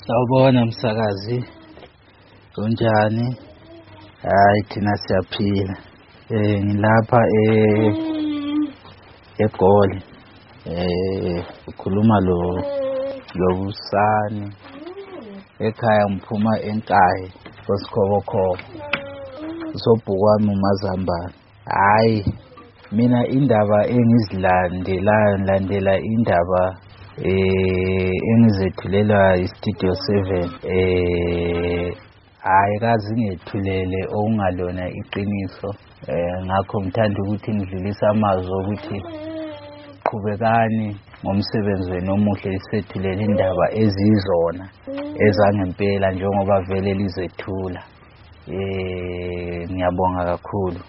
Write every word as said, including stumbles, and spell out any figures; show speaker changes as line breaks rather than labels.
Sawubona msakazi, unjani? Hayi thina siyaphila. Eh ngilapha eh eGoli. Eh ukhuluma lo loBusani. Ekhaya ngiphuma eNkayi kwaSkhobokhobo. Usobhukwami uMazambane. Hayi mina indaba engizilandelayo ngilandela indaba eh engizethulelwa iStudio seven. Eh hayi kazi ngethulele okungalona iqiniso. Eh ngakho ngithanda ukuthi ngidlulise amazwi ukuthi qhubekani ngomsebenzi wenu omuhle isethulela indaba ezizona ezangempela njengoba vele lizethula. Eh ngiyabonga kakhulu.